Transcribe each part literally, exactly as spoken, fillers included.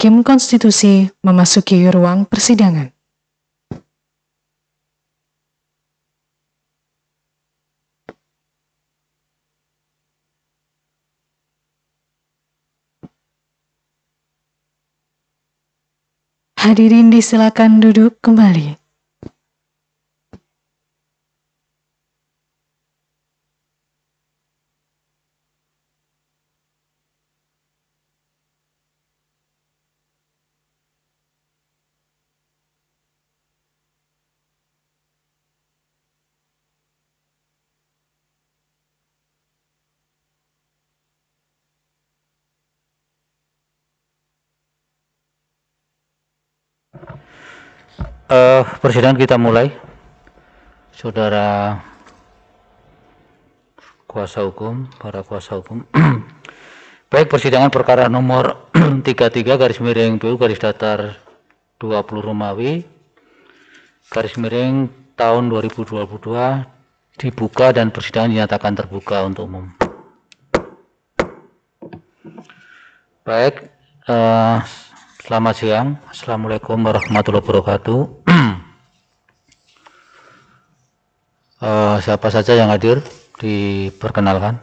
Hakim Konstitusi memasuki ruang persidangan. Hadirin disilakan duduk kembali. Uh, persidangan kita mulai. Saudara kuasa hukum, para kuasa hukum. Baik, persidangan perkara nomor tiga puluh tiga garis miring B U garis datar dua puluh Romawi garis miring tahun dua ribu dua puluh dua dibuka dan persidangan dinyatakan terbuka untuk umum. Baik, uh, selamat siang. Assalamualaikum warahmatullahi wabarakatuh. uh, siapa saja yang hadir diperkenalkan.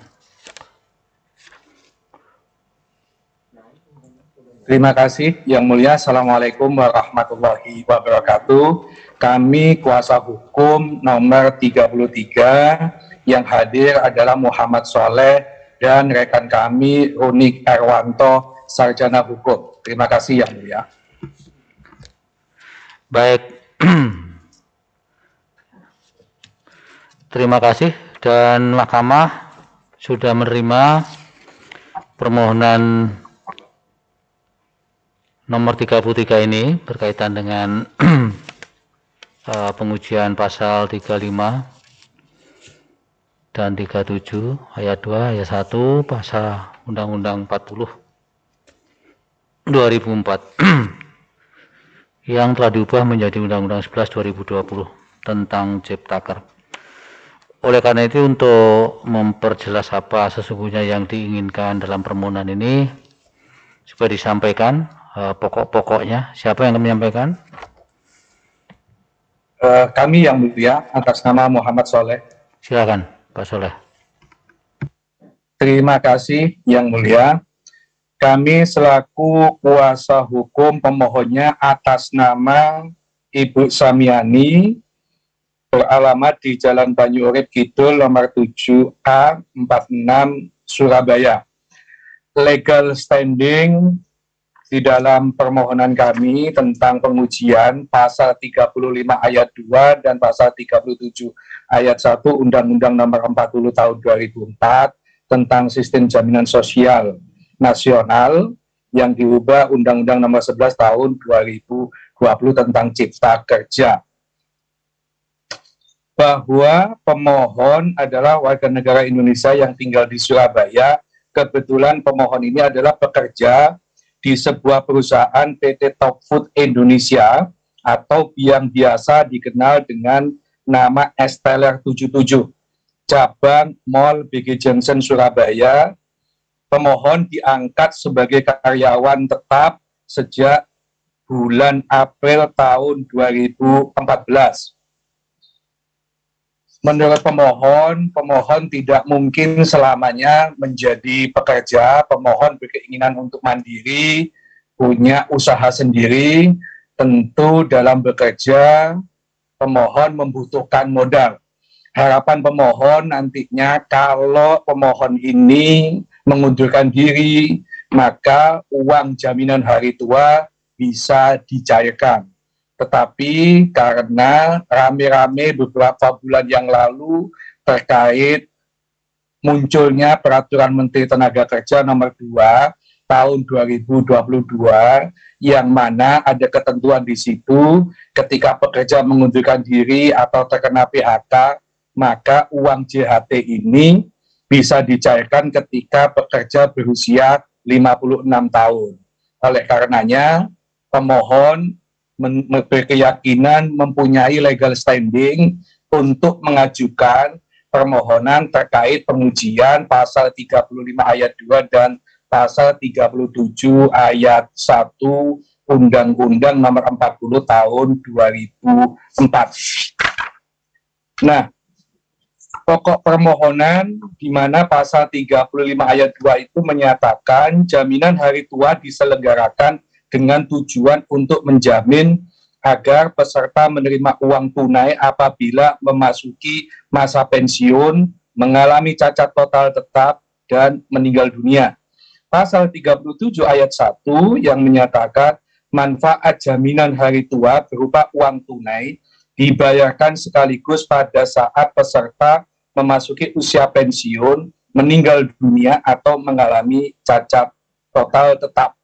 Terima kasih Yang Mulia. Assalamualaikum warahmatullahi wabarakatuh. Kami kuasa hukum nomor tiga puluh tiga, yang hadir adalah Muhammad Soleh dan rekan kami Runik Erwanto, Sarjana Hukum. Terima kasih Yang Mulia. Baik, terima kasih, dan Mahkamah sudah menerima permohonan nomor tiga puluh tiga ini berkaitan dengan uh, pengujian pasal tiga puluh lima dan tiga puluh tujuh ayat dua ayat satu pasal Undang-Undang empat puluh dua ribu empat yang telah diubah menjadi Undang-Undang sebelas dua ribu dua puluh tentang Ciptaker. Oleh karena itu, untuk memperjelas apa sesungguhnya yang diinginkan dalam permohonan ini supaya disampaikan uh, pokok-pokoknya, siapa yang akan menyampaikan? Uh, kami Yang Mulia, atas nama Muhammad Soleh. Silakan Pak Soleh. Terima kasih Yang Mulia. Kami selaku kuasa hukum pemohonnya atas nama Ibu Samiani, beralamat di Jalan Banyu Urip Kidul nomor tujuh A empat puluh enam Surabaya. Legal standing di dalam permohonan kami tentang pengujian pasal tiga puluh lima ayat dua dan pasal tiga puluh tujuh ayat satu Undang-Undang nomor empat puluh tahun dua ribu empat tentang sistem jaminan sosial nasional yang diubah Undang-Undang nomor sebelas tahun dua ribu dua puluh tentang Cipta Kerja. Bahwa pemohon adalah warga negara Indonesia yang tinggal di Surabaya. Kebetulan pemohon ini adalah pekerja di sebuah perusahaan P T Top Food Indonesia atau yang biasa dikenal dengan nama Esteller tujuh puluh tujuh, cabang Mall B G Junction Surabaya. Pemohon diangkat sebagai karyawan tetap sejak bulan April tahun dua ribu empat belas. Menurut pemohon, pemohon tidak mungkin selamanya menjadi pekerja. Pemohon berkeinginan untuk mandiri, punya usaha sendiri. Tentu dalam bekerja, pemohon membutuhkan modal. Harapan pemohon nantinya kalau pemohon ini mengundurkan diri, maka uang jaminan hari tua bisa dicairkan. Tetapi karena rame-rame beberapa bulan yang lalu terkait munculnya Peraturan Menteri Tenaga Kerja nomor dua tahun dua ribu dua puluh dua, yang mana ada ketentuan di situ ketika pekerja mengundurkan diri atau terkena P H K, maka uang J H T ini bisa dicairkan ketika pekerja berusia lima puluh enam tahun. Oleh karenanya, pemohon berkeyakinan mempunyai legal standing untuk mengajukan permohonan terkait pengujian pasal tiga puluh lima ayat dua dan pasal tiga puluh tujuh ayat satu Undang-Undang Nomor empat puluh Tahun dua ribu empat. Nah, pokok permohonan di mana pasal tiga puluh lima ayat dua itu menyatakan jaminan hari tua diselenggarakan dengan tujuan untuk menjamin agar peserta menerima uang tunai apabila memasuki masa pensiun, mengalami cacat total tetap, dan meninggal dunia. Pasal tiga puluh tujuh ayat satu yang menyatakan manfaat jaminan hari tua berupa uang tunai dibayarkan sekaligus pada saat peserta memasuki usia pensiun, meninggal dunia, atau mengalami cacat total tetap.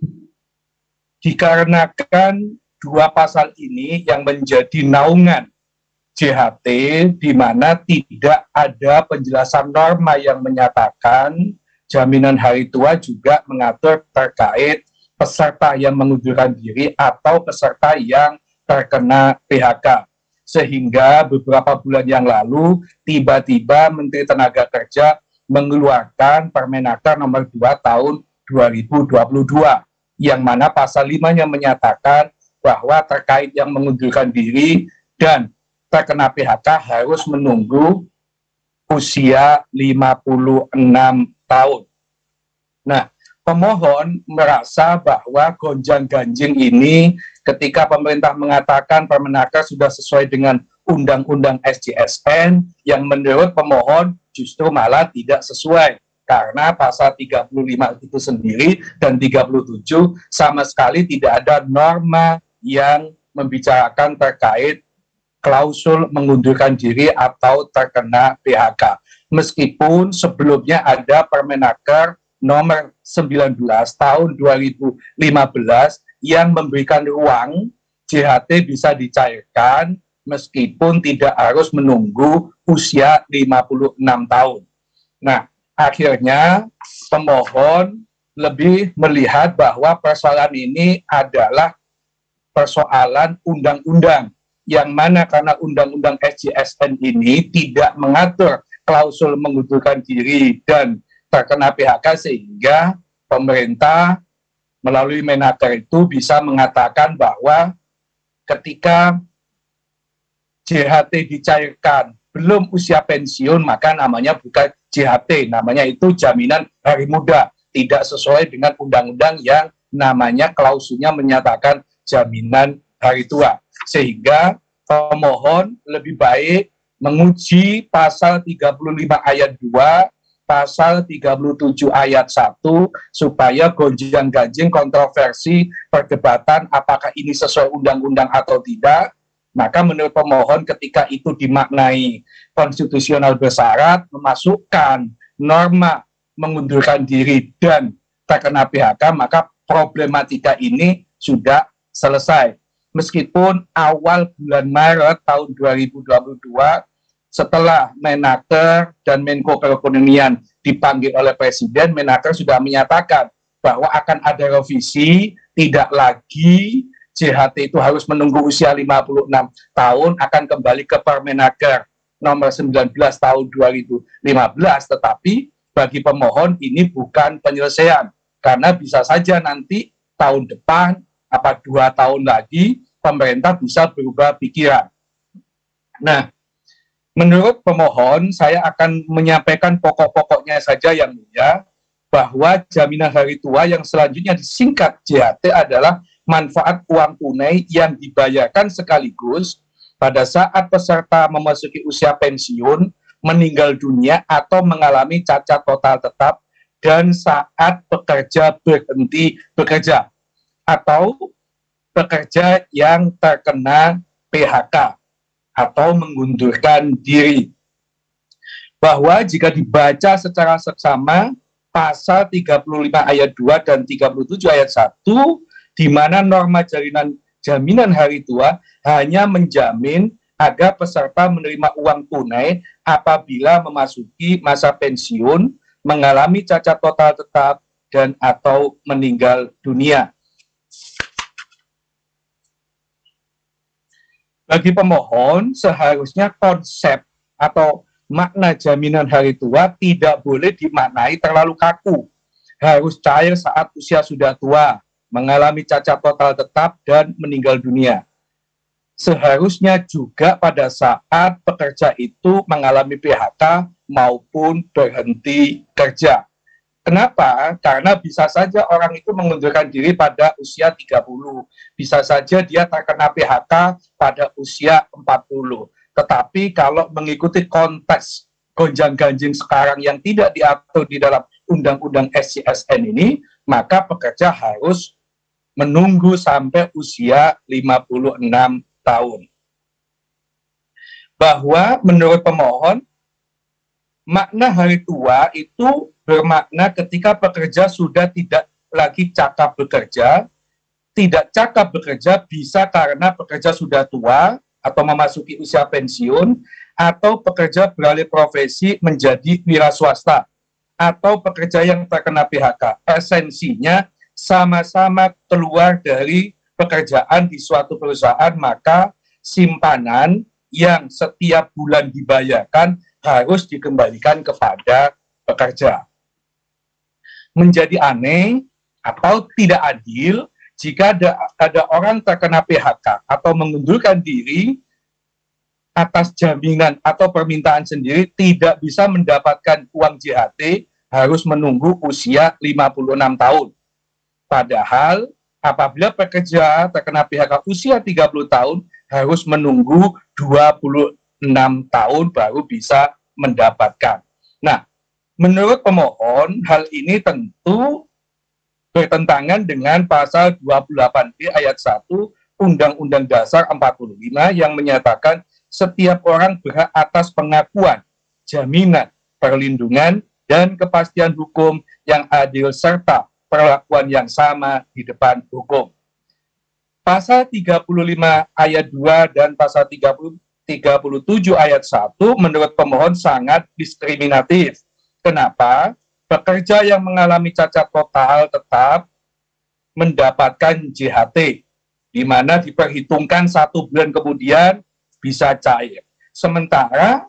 Dikarenakan dua pasal ini yang menjadi naungan J H T, di mana tidak ada penjelasan norma yang menyatakan jaminan hari tua juga mengatur terkait peserta yang mengundurkan diri atau peserta yang terkena P H K. Sehingga beberapa bulan yang lalu tiba-tiba Menteri Tenaga Kerja mengeluarkan Permenaker nomor dua tahun dua ribu dua puluh dua, yang mana pasal lima-nya menyatakan bahwa terkait yang mengundurkan diri dan terkena P H K harus menunggu usia lima puluh enam tahun. Nah, pemohon merasa bahwa gonjang-ganjing ini ketika pemerintah mengatakan Permenaker sudah sesuai dengan Undang-Undang S J S N, yang menurut pemohon justru malah tidak sesuai. Karena pasal tiga puluh lima itu sendiri dan tiga puluh tujuh sama sekali tidak ada norma yang membicarakan terkait klausul mengundurkan diri atau terkena P H K. Meskipun sebelumnya ada Permenaker nomor sembilan belas tahun dua ribu lima belas yang memberikan ruang J H T bisa dicairkan meskipun tidak harus menunggu usia lima puluh enam tahun. Nah, akhirnya pemohon lebih melihat bahwa persoalan ini adalah persoalan undang-undang, yang mana karena Undang-Undang S J S N ini tidak mengatur klausul mengundurkan diri dan terkena P H K, sehingga pemerintah melalui Menaker itu bisa mengatakan bahwa ketika J H T dicairkan belum usia pensiun, maka namanya bukan J H T, namanya itu jaminan hari muda, tidak sesuai dengan undang-undang yang namanya klausulnya menyatakan jaminan hari tua. Sehingga pemohon lebih baik menguji pasal tiga puluh lima ayat dua, pasal tiga puluh tujuh ayat satu, supaya gonjang-ganjing kontroversi perdebatan apakah ini sesuai undang-undang atau tidak. Maka menurut pemohon ketika itu dimaknai konstitusional bersyarat, memasukkan norma mengundurkan diri dan terkena P H K, maka problematika ini sudah selesai. Meskipun awal bulan Maret tahun dua ribu dua puluh dua, setelah Menaker dan Menko Perekonomian dipanggil oleh Presiden, Menaker sudah menyatakan bahwa akan ada revisi, tidak lagi J H T itu harus menunggu usia lima puluh enam tahun, akan kembali ke Permenaker nomor sembilan belas tahun dua ribu lima belas. Tetapi bagi pemohon ini bukan penyelesaian, karena bisa saja nanti tahun depan apa dua tahun lagi pemerintah bisa berubah pikiran. Nah, menurut pemohon, saya akan menyampaikan pokok-pokoknya saja yang mulia, bahwa jaminan hari tua yang selanjutnya disingkat J H T adalah manfaat uang tunai yang dibayarkan sekaligus pada saat peserta memasuki usia pensiun, meninggal dunia, atau mengalami cacat total tetap, dan saat pekerja berhenti bekerja, atau pekerja yang terkena P H K atau mengundurkan diri. Bahwa jika dibaca secara seksama pasal tiga puluh lima ayat dua dan tiga puluh tujuh ayat satu, di mana norma jaminan jaminan hari tua hanya menjamin agar peserta menerima uang tunai apabila memasuki masa pensiun, mengalami cacat total tetap, dan atau meninggal dunia. Bagi pemohon, seharusnya konsep atau makna jaminan hari tua tidak boleh dimaknai terlalu kaku. harus cair saat usia sudah tua, mengalami cacat total tetap, dan meninggal dunia. Seharusnya juga pada saat pekerja itu mengalami P H K maupun berhenti kerja. Kenapa? Karena bisa saja orang itu mengundurkan diri pada usia tiga puluh. Bisa saja dia terkena P H K pada usia empat puluh. Tetapi kalau mengikuti konteks gonjang-ganjing sekarang yang tidak diatur di dalam Undang-Undang S C S N ini, maka pekerja harus menunggu sampai usia lima puluh enam tahun. Bahwa menurut pemohon, makna hari tua itu bermakna ketika pekerja sudah tidak lagi cakap bekerja. Tidak cakap bekerja bisa karena pekerja sudah tua atau memasuki usia pensiun, atau pekerja beralih profesi menjadi wira swasta, atau pekerja yang terkena P H K. Esensinya sama-sama keluar dari pekerjaan di suatu perusahaan, maka simpanan yang setiap bulan dibayarkan harus dikembalikan kepada pekerja. Menjadi aneh atau tidak adil jika ada, ada orang terkena P H K atau mengundurkan diri atas jaminan atau permintaan sendiri, tidak bisa mendapatkan uang J H T, harus menunggu usia lima puluh enam tahun. Padahal apabila pekerja terkena P H K usia tiga puluh tahun, harus menunggu dua puluh enam tahun baru bisa mendapatkan. Nah, menurut pemohon, hal ini tentu bertentangan dengan pasal dua puluh delapan B ayat satu Undang-Undang Dasar empat puluh lima yang menyatakan setiap orang berhak atas pengakuan, jaminan, perlindungan, dan kepastian hukum yang adil serta perlakuan yang sama di depan hukum. Pasal tiga puluh lima ayat dua dan pasal tiga puluh, tiga puluh tujuh ayat satu menurut pemohon sangat diskriminatif. Kenapa? Pekerja yang mengalami cacat total tetap mendapatkan J H T, di mana diperhitungkan satu bulan kemudian bisa cair. Sementara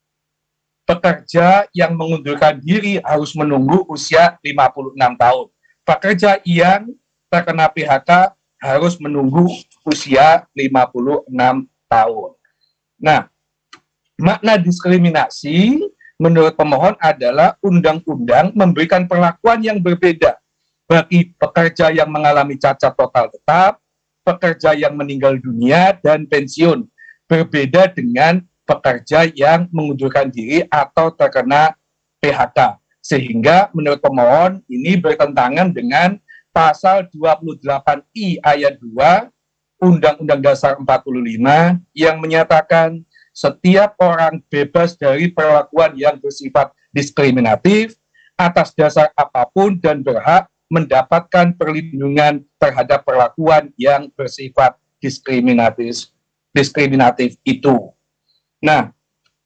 pekerja yang mengundurkan diri harus menunggu usia lima puluh enam tahun. Pekerja yang terkena P H K harus menunggu usia lima puluh enam tahun. Nah, makna diskriminasi menurut pemohon adalah undang-undang memberikan perlakuan yang berbeda bagi pekerja yang mengalami cacat total tetap, pekerja yang meninggal dunia, dan pensiun. Berbeda dengan pekerja yang mengundurkan diri atau terkena P H K. Sehingga menurut pemohon ini bertentangan dengan pasal dua puluh delapan I ayat dua Undang-Undang Dasar empat puluh lima yang menyatakan setiap orang bebas dari perlakuan yang bersifat diskriminatif atas dasar apapun dan berhak mendapatkan perlindungan terhadap perlakuan yang bersifat diskriminatif diskriminatif itu. Nah,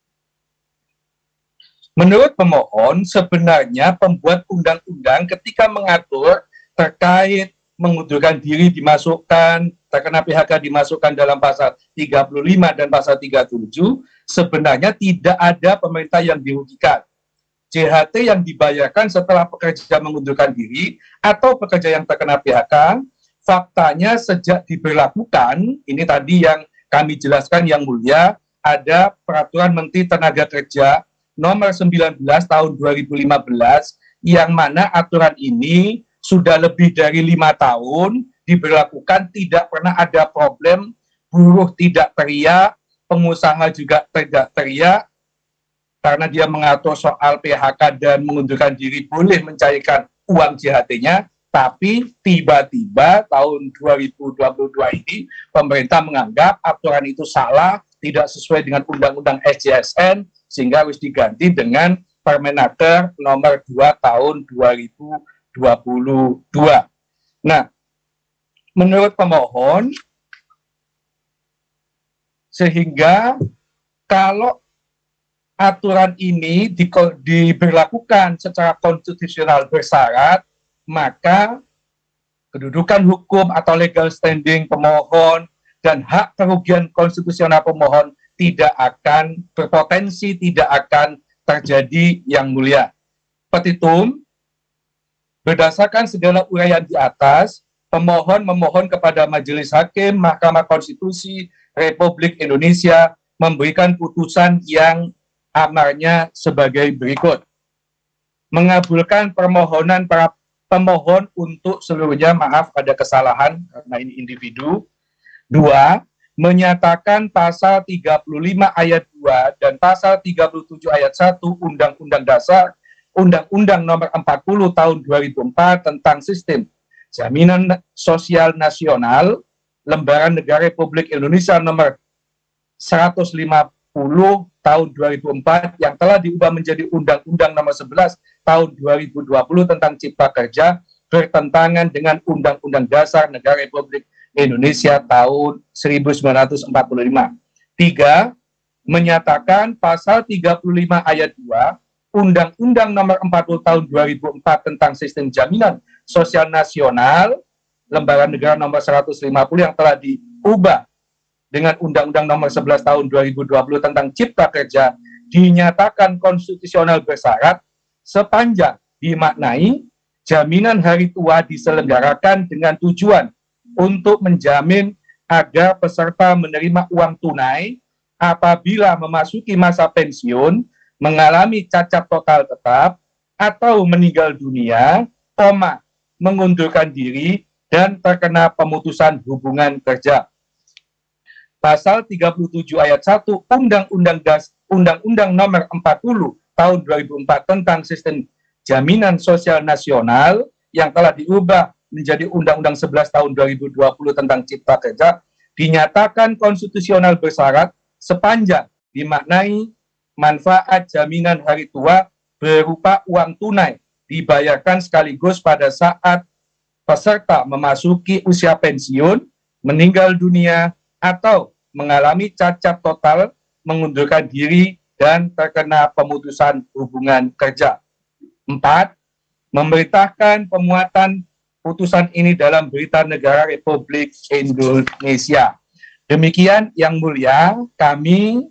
menurut pemohon sebenarnya pembuat undang-undang ketika mengatur terkait mengundurkan diri dimasukkan, terkena P H K dimasukkan dalam pasal tiga puluh lima dan pasal tiga puluh tujuh, sebenarnya tidak ada pemerintah yang dirugikan. J H T yang dibayarkan setelah pekerja mengundurkan diri atau pekerja yang terkena P H K, faktanya sejak diberlakukan, ini tadi yang kami jelaskan yang mulia, ada Peraturan Menteri Tenaga Kerja nomor sembilan belas tahun dua ribu lima belas, yang mana aturan ini sudah lebih dari lima tahun diberlakukan, tidak pernah ada problem, buruh tidak teriak, pengusaha juga tidak teriak, karena dia mengatur soal P H K dan mengundurkan diri boleh mencairkan uang J H T-nya, tapi tiba-tiba tahun dua ribu dua puluh dua ini pemerintah menganggap aturan itu salah, tidak sesuai dengan Undang-Undang S C S N, sehingga harus diganti dengan Permenaker nomor dua tahun dua ribu dua puluh dua. Nah, menurut pemohon, sehingga kalau aturan ini di, diberlakukan secara konstitusional bersyarat, maka kedudukan hukum atau legal standing pemohon dan hak kerugian konstitusional pemohon tidak akan berpotensi, tidak akan terjadi yang mulia. Petitum, Berdasarkan segala uraian di atas, pemohon memohon kepada Majelis Hakim Mahkamah Konstitusi Republik Indonesia memberikan putusan yang amarnya sebagai berikut. Mengabulkan permohonan para pemohon untuk seluruhnya, maaf ada kesalahan karena ini individu. Dua, menyatakan pasal tiga puluh lima ayat dua dan pasal tiga puluh tujuh ayat satu Undang-Undang Dasar Undang-Undang Nomor empat puluh Tahun dua ribu empat tentang Sistem Jaminan Sosial Nasional, Lembaran Negara Republik Indonesia Nomor seratus lima puluh Tahun dua ribu empat yang telah diubah menjadi Undang-Undang Nomor sebelas Tahun dua ribu dua puluh tentang Cipta Kerja bertentangan dengan Undang-Undang Dasar Negara Republik Indonesia tahun seribu sembilan ratus empat puluh lima. Tiga, menyatakan pasal tiga puluh lima ayat dua Undang-Undang Nomor empat puluh Tahun dua ribu empat tentang Sistem Jaminan Sosial Nasional, Lembaran Negara Nomor seratus lima puluh yang telah diubah dengan Undang-Undang Nomor sebelas Tahun dua ribu dua puluh tentang Cipta Kerja dinyatakan konstitusional bersyarat sepanjang dimaknai jaminan hari tua diselenggarakan dengan tujuan untuk menjamin agar peserta menerima uang tunai apabila memasuki masa pensiun, mengalami cacat total tetap, atau meninggal dunia, koma, mengundurkan diri, dan terkena pemutusan hubungan kerja. Pasal tiga puluh tujuh ayat satu Undang-Undang Das Undang-Undang Nomor empat puluh Tahun dua ribu empat tentang Sistem Jaminan Sosial Nasional yang telah diubah menjadi Undang-Undang sebelas Tahun dua ribu dua puluh tentang Cipta Kerja dinyatakan konstitusional bersyarat sepanjang dimaknai manfaat jaminan hari tua berupa uang tunai dibayarkan sekaligus pada saat peserta memasuki usia pensiun, meninggal dunia, atau mengalami cacat total, mengundurkan diri, dan terkena pemutusan hubungan kerja. Empat, memerintahkan pemuatan putusan ini dalam Berita Negara Republik Indonesia. Demikian yang mulia, kami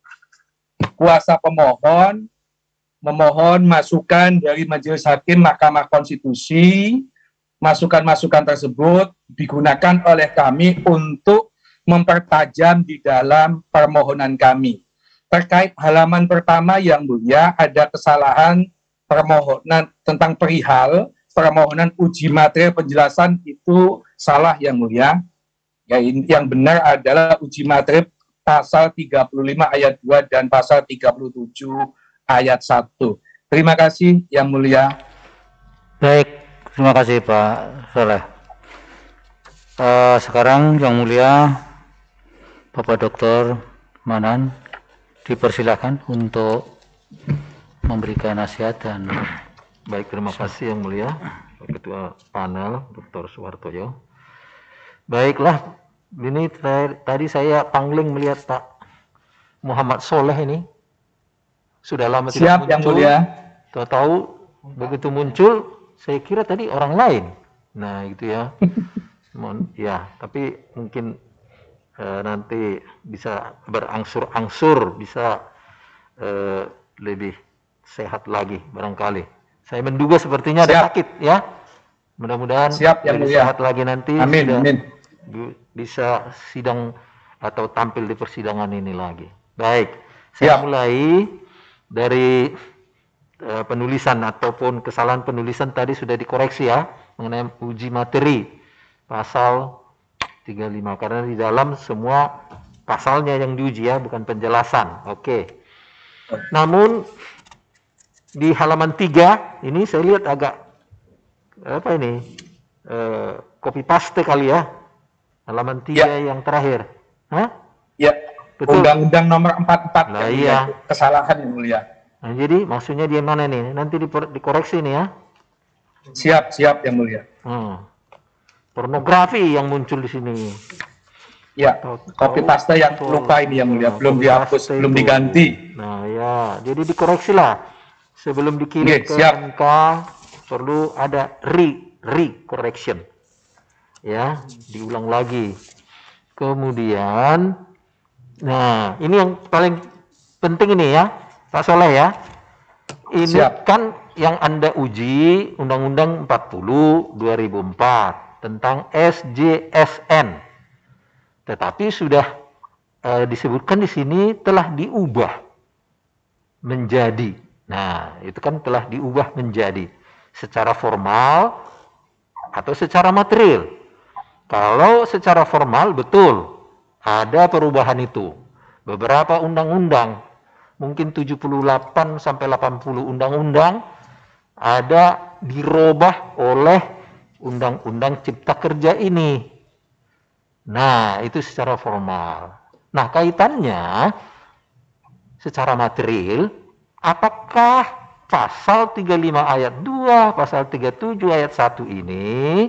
kuasa pemohon memohon masukan dari Majelis Hakim Mahkamah Konstitusi. Masukan-masukan tersebut digunakan oleh kami untuk mempertajam di dalam permohonan kami. Terkait halaman pertama yang mulia, ada kesalahan permohonan tentang perihal permohonan uji materi penjelasan itu salah yang mulia. Ya, yang benar adalah uji materi pasal tiga puluh lima ayat dua dan pasal tiga puluh tujuh ayat satu. Terima kasih yang mulia. Baik, terima kasih Pak Soleh. Uh, sekarang yang mulia Bapak Doktor Manan dipersilakan untuk memberikan nasihat dan baik, terima kasih yang mulia Pak Ketua Panel Doktor Suhartoyo. Baiklah, ini tadi saya pangling melihat Pak Muhammad Soleh ini sudah lama Siap, tidak muncul. Yang mulia. Tahu-tahu begitu muncul, saya kira tadi orang lain. Nah, gitu ya. Ya, tapi mungkin eh, nanti bisa berangsur-angsur, bisa eh, lebih sehat lagi barangkali. Saya menduga sepertinya ada Siap. sakit ya. Mudah-mudahan Siap, yang lebih mulia. sehat lagi nanti. Amin, bisa, amin. bisa sidang atau tampil di persidangan ini lagi. Baik, saya Siap. mulai dari uh, penulisan ataupun kesalahan penulisan tadi sudah dikoreksi ya mengenai uji materi pasal tiga puluh lima, karena di dalam semua pasalnya yang diuji ya, bukan penjelasan. Oke. Namun di halaman tiga ini saya lihat agak apa ini uh, copy paste kali ya, halaman tiga ya. Yang terakhir. Hah? Ya. Betul. Undang-Undang Nomor empat puluh empat. Nah, iya. Kesalahan yang mulia. Nah, jadi maksudnya dia mana nih? Nanti dikoreksi nih ya. Siap, siap yang mulia. Hmm. Pornografi yang muncul di sini. Ya, copy paste yang lupa ini yang mulia, belum dihapus, belum diganti. Nah, ya, jadi dikoreksi lah. Sebelum dikirim Oke, ke siap. M K perlu ada re re correction. Ya, diulang lagi. Kemudian, nah ini yang paling penting ini ya, Pak Soleh ya. Ini Siap. kan yang Anda uji Undang-Undang empat puluh dua ribu empat tentang S J S N. Tetapi sudah eh, disebutkan di sini telah diubah menjadi. Nah, itu kan telah diubah menjadi secara formal atau secara material. Kalau secara formal betul ada perubahan itu. Beberapa undang-undang, mungkin tujuh puluh delapan sampai delapan puluh undang-undang ada dirubah oleh Undang-Undang Cipta Kerja ini. Nah, itu secara formal. Nah, kaitannya secara material, apakah pasal tiga puluh lima ayat dua, pasal tiga puluh tujuh ayat satu ini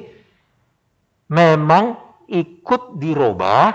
memang ikut dirubah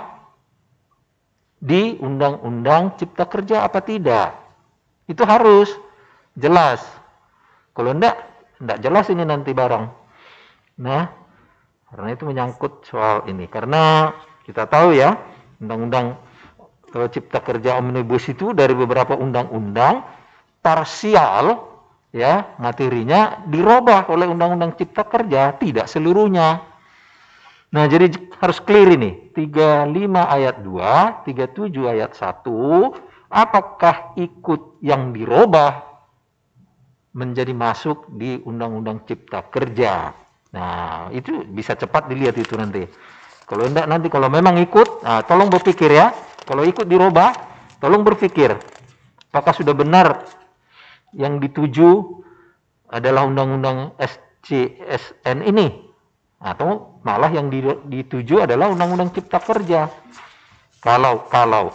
di Undang-Undang Cipta Kerja apa tidak? Itu harus jelas. Kalau enggak, enggak jelas ini nanti barang. Nah, karena itu menyangkut soal ini. Karena kita tahu ya, Undang-Undang Cipta Kerja Omnibus itu dari beberapa undang-undang parsial ya, materinya dirubah oleh Undang-Undang Cipta Kerja, tidak seluruhnya. Nah, jadi harus clear ini. tiga puluh lima ayat dua, tiga puluh tujuh ayat satu, apakah ikut yang dirubah menjadi masuk di Undang-Undang Cipta Kerja. Nah, itu bisa cepat dilihat itu nanti. Kalau enggak nanti kalau memang ikut, nah, tolong berpikir ya. Kalau ikut dirubah, tolong berpikir. Apakah sudah benar yang dituju adalah Undang-Undang S J S N ini? Atau malah yang dituju adalah Undang-Undang Cipta Kerja. Kalau, kalau.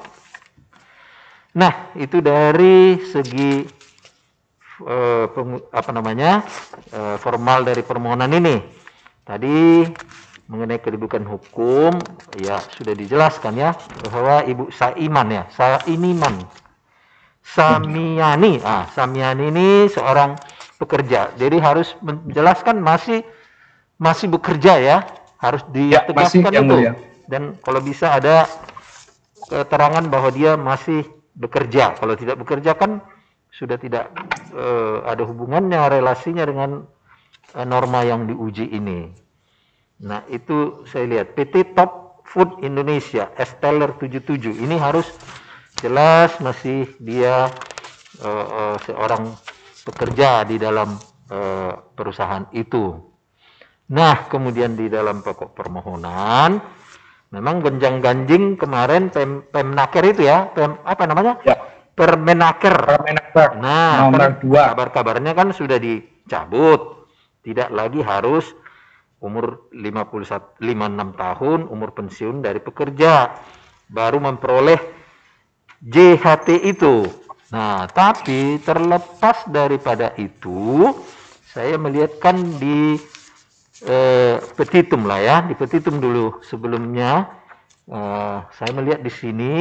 Nah, itu dari segi eh, peng, apa namanya eh, formal dari permohonan ini. Tadi mengenai kedudukan hukum, ya sudah dijelaskan ya bahwa Ibu Saiman ya, Sainiman, Samiani, ah Samiani ini seorang pekerja. Jadi harus menjelaskan masih masih bekerja ya, harus ditegaskan ya, itu. ya. Dan kalau bisa ada keterangan bahwa dia masih bekerja. Kalau tidak bekerja kan sudah tidak eh, ada hubungannya, relasinya dengan eh, norma yang diuji ini. Nah, itu saya lihat P T Top Food Indonesia, S Teller tujuh puluh tujuh. Ini harus jelas masih dia uh, uh, seorang pekerja di dalam uh, perusahaan itu. Nah, kemudian di dalam pokok permohonan memang gonjang-ganjing kemarin Pem, Pemnaker itu ya, Pem, apa namanya? Ya. Permenaker. Permenaker. Nah, nomor dua. Kabar-kabarnya kan sudah dicabut. Tidak lagi harus umur lima puluh satu, lima puluh enam tahun, umur pensiun dari pekerja, baru memperoleh J H T itu. Nah, tapi terlepas daripada itu, saya melihatkan di eh, petitum lah ya, di petitum dulu sebelumnya, eh, saya melihat di sini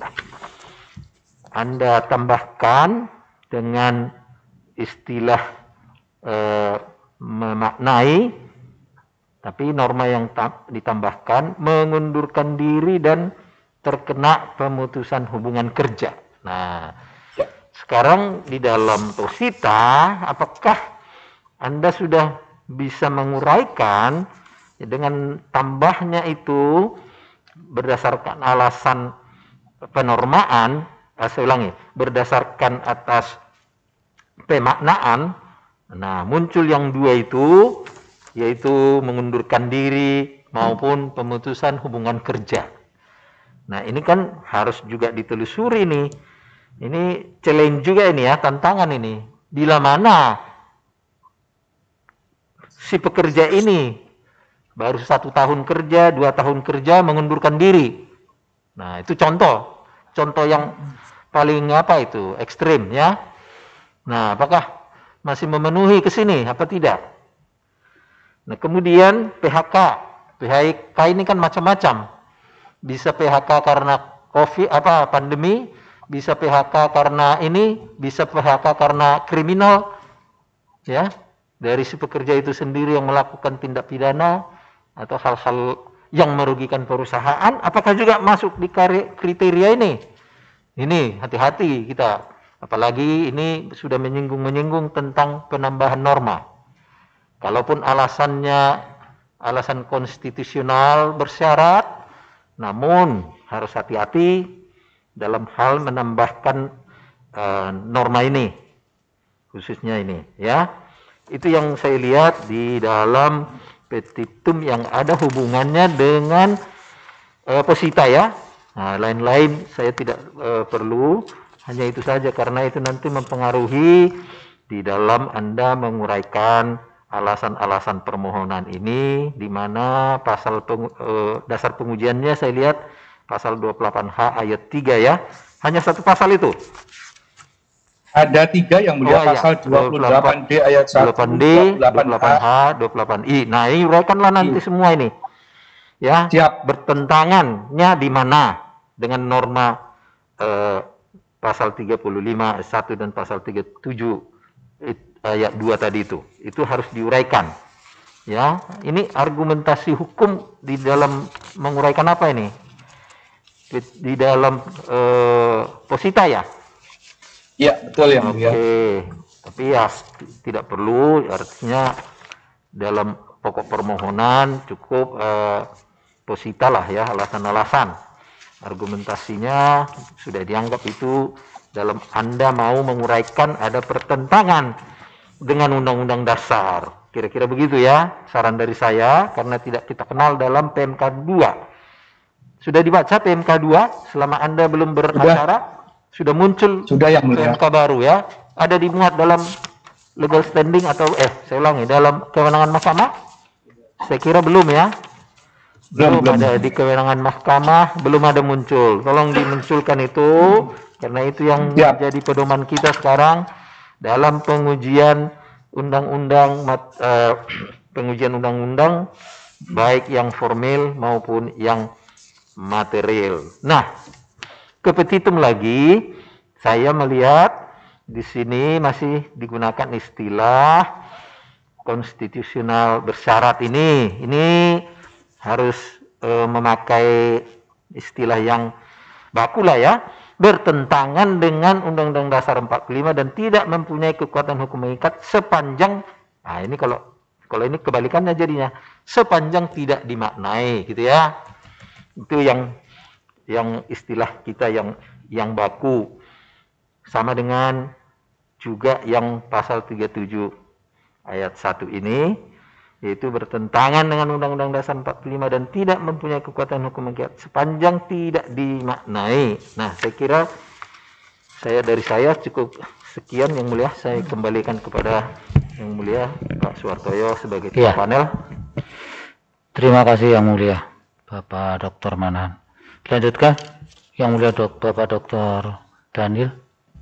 Anda tambahkan dengan istilah eh, memaknai. Tapi norma yang ditambahkan mengundurkan diri dan terkena pemutusan hubungan kerja. Nah, sekarang di dalam Tosita, apakah Anda sudah bisa menguraikan dengan tambahnya itu berdasarkan alasan penormaan, eh, saya ulangi, berdasarkan atas pemaknaan. Nah, muncul yang dua itu, yaitu mengundurkan diri maupun pemutusan hubungan kerja. Nah, ini kan harus juga ditelusuri nih. Ini challenge juga ini ya, tantangan ini. Bila mana si pekerja ini baru satu tahun kerja, dua tahun kerja, mengundurkan diri. Nah, itu contoh. Contoh yang paling apa itu, ekstrim ya. Nah, apakah masih memenuhi ke sini, apa tidak? Nah, kemudian P H K. P H K ini kan macam-macam. Bisa P H K karena COVID apa pandemi, bisa P H K karena ini, bisa P H K karena kriminal. Ya, dari si pekerja itu sendiri yang melakukan tindak pidana atau hal-hal yang merugikan perusahaan, apakah juga masuk di kriteria ini? Ini hati-hati kita Apalagi ini sudah menyinggung-menyinggung tentang penambahan norma. Kalaupun alasannya alasan konstitusional bersyarat, namun harus hati-hati dalam hal menambahkan uh, norma ini, khususnya ini, ya. Itu yang saya lihat di dalam petitum yang ada hubungannya dengan uh, posita, ya. Nah, lain-lain saya tidak uh, perlu, hanya itu saja karena itu nanti mempengaruhi di dalam Anda menguraikan alasan-alasan permohonan ini, di mana pasal peng, eh, dasar pengujiannya saya lihat pasal dua puluh delapan H ayat tiga, ya. Hanya satu pasal itu. Ada tiga yang mulia, Oh, pasal iya. dua puluh delapan D ayat satu, dua puluh delapan D, dua puluh delapan dua puluh delapan H, dua puluh delapan I. Nah, ini uraikanlah nanti I. semua ini. Ya, Siap. bertentangannya di mana dengan norma eh, pasal tiga puluh lima ayat satu dan pasal tiga puluh tujuh ayat dua tadi itu. Itu harus diuraikan. Ya, ini argumentasi hukum di dalam menguraikan apa ini? Di dalam eh, posita, ya? Ya, betul yang mulia. Oke, tapi ya tidak perlu, artinya dalam pokok permohonan cukup eh, posita lah, ya, alasan-alasan. Argumentasinya sudah dianggap itu dalam Anda mau menguraikan ada pertentangan dengan Undang-Undang Dasar. Kira-kira begitu, ya, saran dari saya, karena tidak kita kenal dalam P M K dua. Sudah dibaca P M K dua selama Anda belum beracara? Sudah, sudah muncul Sudah yang mulia. P M K baru, ya? Ada dimuat dalam legal standing atau, eh, saya ulangi, dalam kewenangan mahkamah? Saya kira belum, ya? Belum, belum ada di kewenangan mahkamah, belum ada muncul. Tolong dimunculkan itu, karena itu yang ya. menjadi pedoman kita sekarang dalam pengujian undang-undang, uh, pengujian undang-undang, baik yang formil maupun yang material. Nah, ke petitum lagi, saya melihat di sini masih digunakan istilah konstitusional bersyarat ini. Ini harus uh, memakai istilah yang baku lah, ya. Bertentangan dengan Undang-Undang Dasar empat puluh lima dan tidak mempunyai kekuatan hukum mengikat sepanjang, nah ini kalau kalau ini kebalikannya jadinya, sepanjang tidak dimaknai, gitu, ya. Itu yang yang istilah kita yang yang baku. Sama dengan juga yang pasal tiga puluh tujuh ayat satu ini, yaitu bertentangan dengan Undang-Undang Dasar empat puluh lima dan tidak mempunyai kekuatan hukum mengikat sepanjang tidak dimaknai. Nah, saya kira saya dari saya cukup sekian, yang mulia. Saya kembalikan kepada yang mulia Pak Suwartoyo sebagai ketua ya. panel. Terima kasih yang mulia Bapak Doktor Manan. Lanjutkan yang mulia dok, Bapak Doktor Daniel.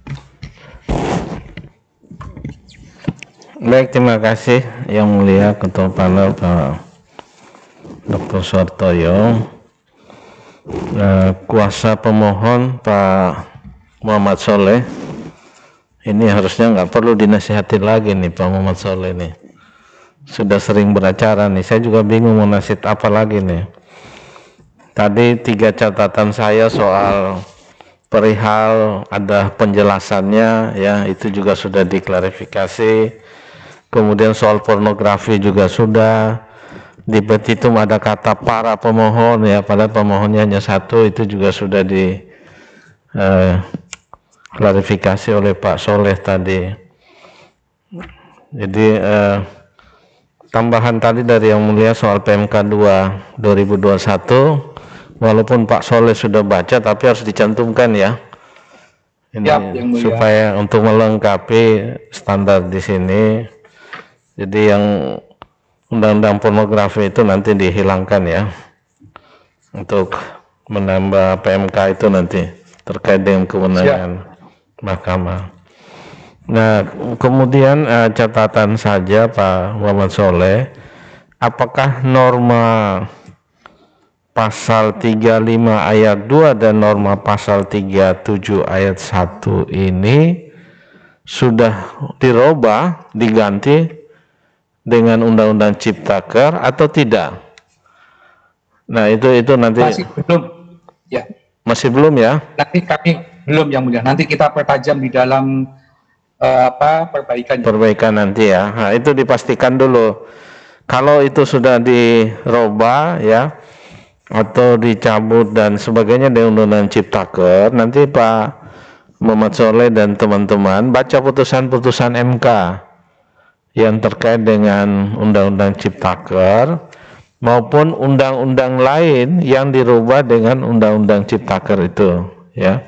Baik, terima kasih yang mulia ketua panel Pak Doktor Suwartoyo. Nah, kuasa pemohon Pak Muhammad Soleh ini harusnya nggak perlu dinasihatin lagi nih, Pak Muhammad Soleh nih. Sudah sering beracara nih, saya juga bingung mau nasihat apa lagi nih. Tadi tiga catatan saya soal perihal ada penjelasannya, ya, itu juga sudah diklarifikasi. Kemudian soal pornografi juga sudah. Di petitum ada kata para pemohon, ya, padahal pemohonnya hanya satu, itu juga sudah di eh, klarifikasi oleh Pak Soleh tadi. Jadi eh, tambahan tadi dari yang mulia soal P M K dua dua ribu dua puluh satu, walaupun Pak Soleh sudah baca tapi harus dicantumkan, ya. Ini Yap, supaya untuk melengkapi standar di sini. Jadi yang undang-undang pornografi itu nanti dihilangkan, ya, untuk menambah P M K itu nanti terkait dengan kewenangan mahkamah. Nah, kemudian eh, catatan saja Pak Muhammad Soleh, apakah norma pasal tiga puluh lima ayat dua dan norma pasal tiga puluh tujuh ayat satu ini sudah dirubah, diganti dengan Undang-Undang Ciptaker atau tidak? Nah, itu itu nanti masih belum, ya. Masih belum, ya? Nanti kami Belum yang mulia. Nanti kita pertajam di dalam uh, apa perbaikan. Perbaikan nanti ya. Nah, itu dipastikan dulu. Kalau itu sudah dirubah ya atau dicabut dan sebagainya dari Undang-Undang Ciptaker, nanti Pak Muhammad Soleh dan teman-teman baca putusan-putusan M K yang terkait dengan Undang-Undang Ciptaker maupun undang-undang lain yang dirubah dengan Undang-Undang Ciptaker itu, ya.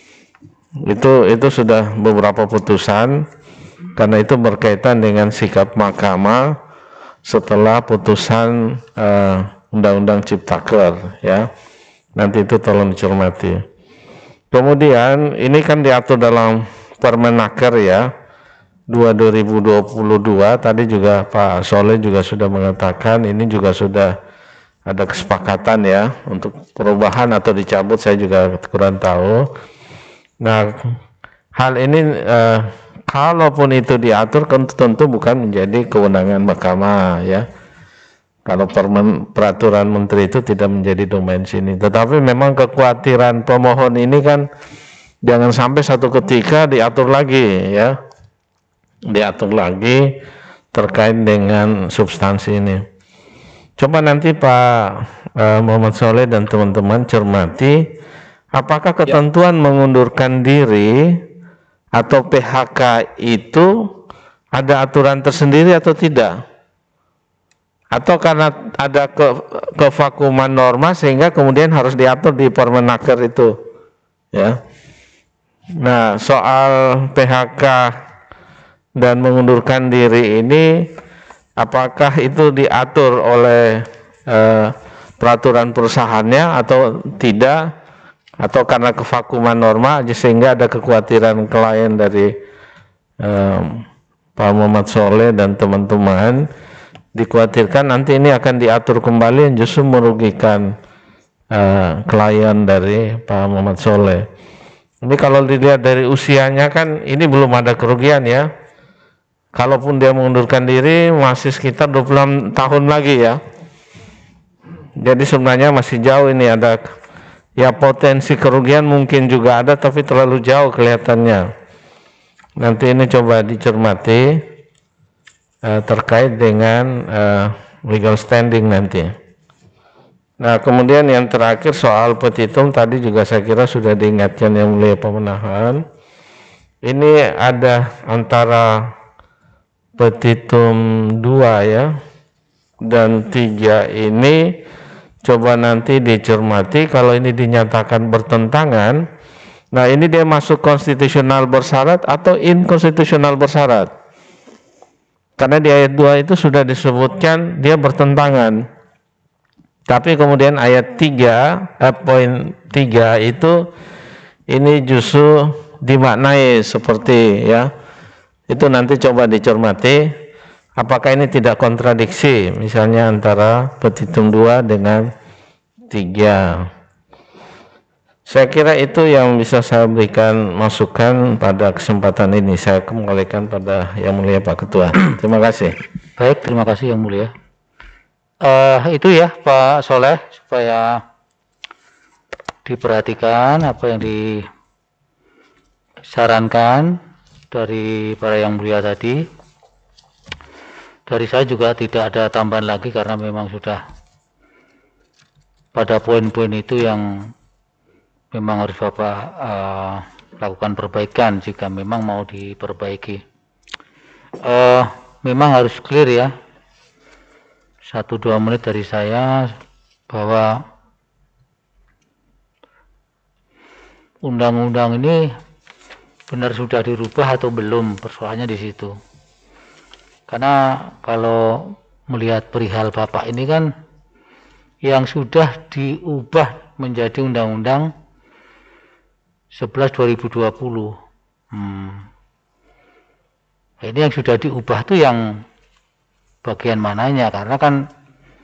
Itu itu sudah beberapa putusan karena itu berkaitan dengan sikap mahkamah setelah putusan uh, Undang-Undang Ciptaker, ya. Nanti itu tolong dicermati. Kemudian ini kan diatur dalam Permenaker ya dua ribu dua puluh dua, tadi juga Pak Soleh juga sudah mengatakan ini juga sudah ada kesepakatan ya untuk perubahan atau dicabut, saya juga kurang tahu. Nah, hal ini eh, kalaupun itu diatur tentu bukan menjadi kewenangan mahkamah ya. Kalau permen, peraturan menteri itu tidak menjadi domain sini. Tetapi memang kekhawatiran pemohon ini kan jangan sampai satu ketika diatur lagi ya. Diatur lagi terkait dengan substansi ini. Coba nanti Pak eh, Muhammad Soleh dan teman-teman cermati apakah ketentuan ya. Mengundurkan diri atau P H K itu ada aturan tersendiri atau tidak? Atau karena ada ke, kevakuman norma sehingga kemudian harus diatur di Permenaker itu, ya. Nah, soal P H K dan mengundurkan diri ini, apakah itu diatur oleh eh, peraturan perusahaannya atau tidak? Atau karena kevakuman norma sehingga ada kekhawatiran klien dari eh, Pak Muhammad Soleh dan teman-teman, dikhawatirkan nanti ini akan diatur kembali yang justru merugikan uh, klien dari Pak Muhammad Soleh. Ini kalau dilihat dari usianya kan ini belum ada kerugian ya. Kalaupun dia mengundurkan diri masih sekitar dua puluh enam tahun lagi ya. Jadi sebenarnya masih jauh ini, ada ya potensi kerugian mungkin juga ada tapi terlalu jauh kelihatannya. Nanti ini coba dicermati Uh, terkait dengan uh, legal standing nanti. Nah, kemudian yang terakhir soal petitum tadi juga saya kira sudah diingatkan yang mulia pemenahan. Ini ada antara petitum dua ya dan tiga ini coba nanti dicermati kalau ini dinyatakan bertentangan. Nah, ini dia masuk konstitusional bersyarat atau inkonstitusional bersyarat. Karena di ayat dua itu sudah disebutkan dia bertentangan. Tapi kemudian ayat tiga, eh, poin tiga itu ini justru dimaknai seperti ya. Itu nanti coba dicermati apakah ini tidak kontradiksi misalnya antara petitum dua dengan tiga. Saya kira itu yang bisa saya berikan masukan pada kesempatan ini. Saya kembalikan pada Yang Mulia Pak Ketua. Terima kasih. Baik, terima kasih Yang Mulia. Uh, itu ya Pak Soleh, supaya diperhatikan apa yang disarankan dari para Yang Mulia tadi. Dari saya juga tidak ada tambahan lagi karena memang sudah pada poin-poin itu yang memang harus Bapak uh, lakukan perbaikan jika memang mau diperbaiki. Uh, memang harus clear ya, satu dua menit dari saya, bahwa undang-undang ini benar sudah dirubah atau belum, persoalannya di situ. Karena kalau melihat perihal Bapak ini kan yang sudah diubah menjadi undang-undang sebelas dua ribu dua puluh. Hmm. Ini yang sudah diubah tuh yang bagian mananya? Karena kan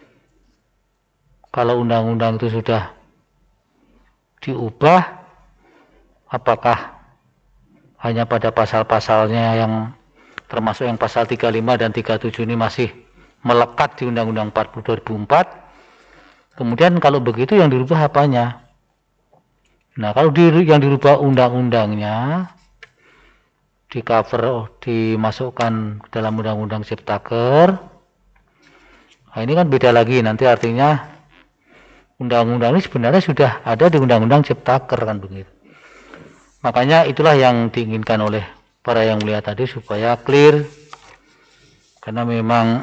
kalau undang-undang itu sudah diubah, apakah hanya pada pasal-pasalnya yang termasuk yang pasal tiga puluh lima dan tiga puluh tujuh ini masih melekat di Undang-Undang empat puluh dua ribu empat? Kemudian kalau begitu yang dirubah apanya? Nah, kalau di, yang dirubah undang-undangnya, di cover, dimasukkan dalam undang-undang Ciptaker, nah ini kan beda lagi, nanti artinya undang-undang ini sebenarnya sudah ada di undang-undang Ciptaker kan begitu. Makanya itulah yang diinginkan oleh para yang mulia tadi supaya clear, karena memang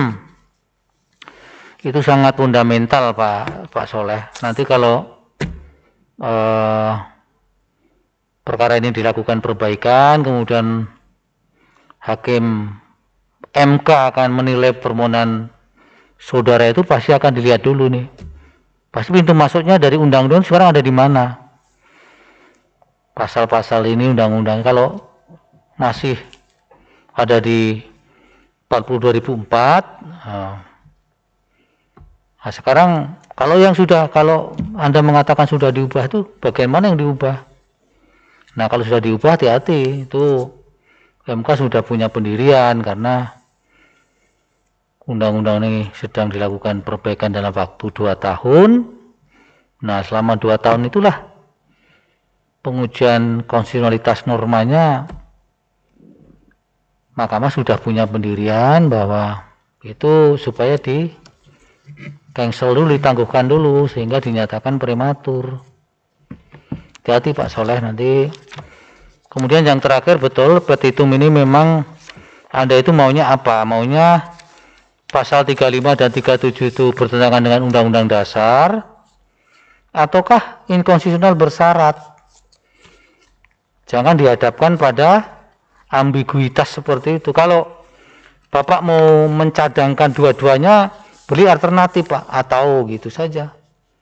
itu sangat fundamental Pak Pak Soleh. Nanti kalau eh, perkara ini dilakukan perbaikan, kemudian hakim M K akan menilai permohonan saudara itu pasti akan dilihat dulu nih. Pasti pintu masuknya dari undang-undang sekarang ada di mana? Pasal-pasal ini undang-undang kalau masih ada di empat puluh dua ribu empat. Nah, Nah, sekarang kalau yang sudah, kalau Anda mengatakan sudah diubah itu bagian mana yang diubah? Nah, kalau sudah diubah hati-hati, itu M K sudah punya pendirian karena undang-undang ini sedang dilakukan perbaikan dalam waktu dua tahun. Nah, selama dua tahun itulah pengujian konstitusionalitas normanya, Mahkamah sudah punya pendirian bahwa itu supaya di cancel dulu, ditangguhkan dulu sehingga dinyatakan prematur. Hati-hati Pak Soleh nanti. Kemudian yang terakhir, betul petitum ini memang Anda itu maunya apa? Maunya pasal tiga puluh lima dan tiga puluh tujuh itu bertentangan dengan Undang-Undang Dasar ataukah inkonstitusional bersyarat? Jangan dihadapkan pada ambiguitas seperti itu. Kalau Bapak mau mencadangkan dua-duanya, beli alternatif Pak, atau gitu saja.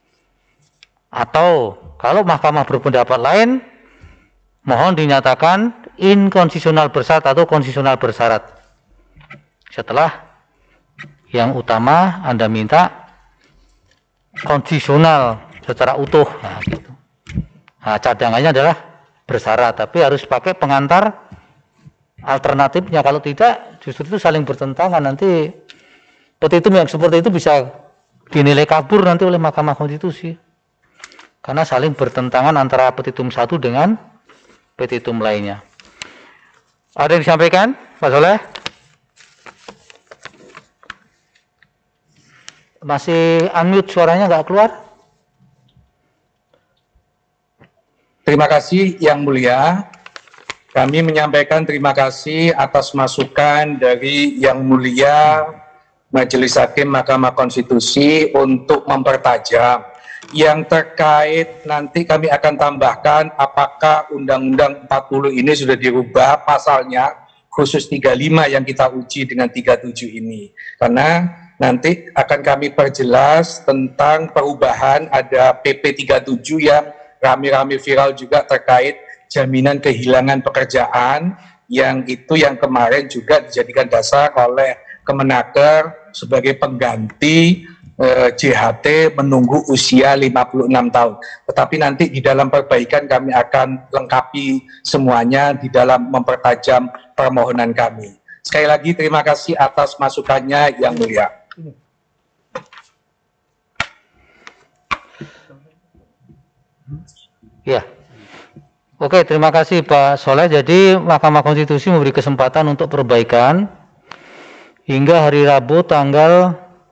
Atau kalau mahkamah berpendapat lain, mohon dinyatakan inkonstitusional bersyarat atau konstitusional bersyarat. Setelah yang utama Anda minta konstitusional secara utuh. Nah, gitu. Nah, cadangannya adalah bersyarat, tapi harus pakai pengantar alternatifnya. Kalau tidak, justru itu saling bertentangan. Nanti petitum yang seperti itu bisa dinilai kabur nanti oleh Mahkamah Konstitusi. Karena saling bertentangan antara petitum satu dengan petitum lainnya. Ada yang disampaikan, Pak Soleh? Masih unmute, suaranya nggak keluar? Terima kasih Yang Mulia. Kami menyampaikan terima kasih atas masukan dari Yang Mulia Majelis Hakim Mahkamah Konstitusi untuk mempertajam. Yang terkait nanti kami akan tambahkan apakah Undang-Undang empat puluh ini sudah dirubah pasalnya khusus tiga puluh lima yang kita uji dengan tiga puluh tujuh ini. Karena nanti akan kami perjelas tentang perubahan, ada P P tiga puluh tujuh yang rame-rame viral juga terkait jaminan kehilangan pekerjaan, yang itu yang kemarin juga dijadikan dasar oleh Kemenaker sebagai pengganti eh, J H T menunggu usia lima puluh enam tahun. Tetapi nanti di dalam perbaikan kami akan lengkapi semuanya di dalam mempertajam permohonan kami. Sekali lagi terima kasih atas masukannya Yang Mulia. Ya. Oke, terima kasih Pak Soleh. Jadi Mahkamah Konstitusi memberi kesempatan untuk perbaikan hingga hari Rabu tanggal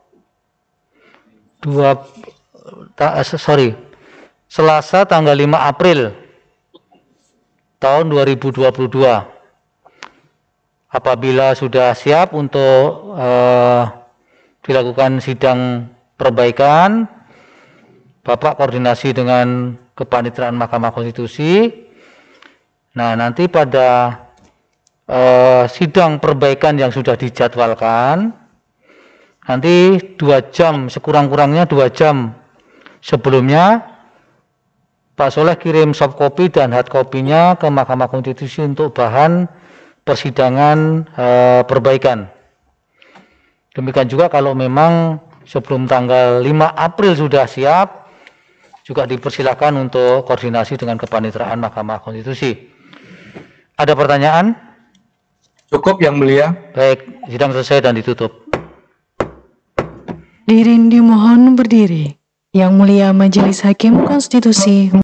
dua ta, sorry Selasa tanggal lima April tahun dua ribu dua puluh dua. Apabila sudah siap untuk eh, dilakukan sidang perbaikan, Bapak koordinasi dengan Kepanitraan Mahkamah Konstitusi. Nah, nanti pada eh, sidang perbaikan yang sudah dijadwalkan, nanti dua jam, sekurang-kurangnya dua jam sebelumnya, Pak Soleh kirim soft copy dan hard copy-nya ke Mahkamah Konstitusi untuk bahan persidangan eh, perbaikan. Demikian juga kalau memang sebelum tanggal lima April sudah siap, juga dipersilakan untuk koordinasi dengan Kepanitraan Mahkamah Konstitusi. Ada pertanyaan? Cukup Yang Mulia. Baik, sidang selesai dan ditutup. Diri dimohon berdiri. Yang Mulia Majelis Hakim Konstitusi